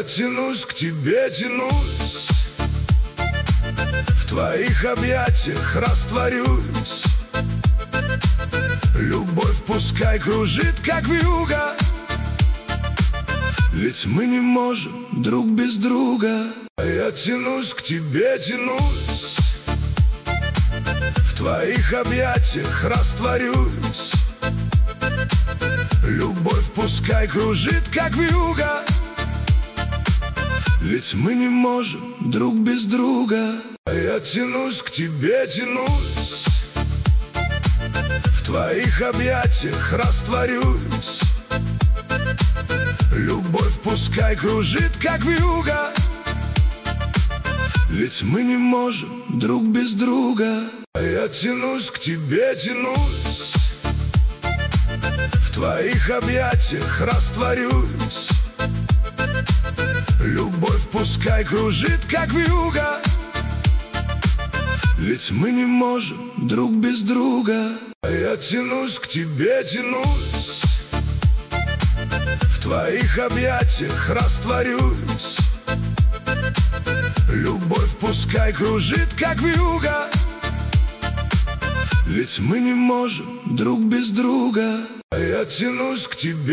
тянусь к тебе, тянусь, в твоих объятиях растворюсь. Любовь пускай кружит, как вьюга, ведь мы не можем друг без друга. Я тянусь к тебе, тянусь, в твоих объятиях растворюсь. Любовь пускай кружит, как вьюга, ведь мы не можем друг без друга. Я тянусь к тебе, тянусь, в твоих объятиях растворюсь. Любовь пускай кружит, как вьюга, ведь мы не можем друг без друга. Я тянусь к тебе, тянусь, в твоих объятиях растворюсь. Любовь пускай кружит, как вьюга, ведь мы не можем друг без друга. Я тянусь к тебе, тянусь, в твоих объятиях растворюсь. Любовь пускай кружит, как вьюга, ведь мы не можем друг без друга. Я тянусь к тебе.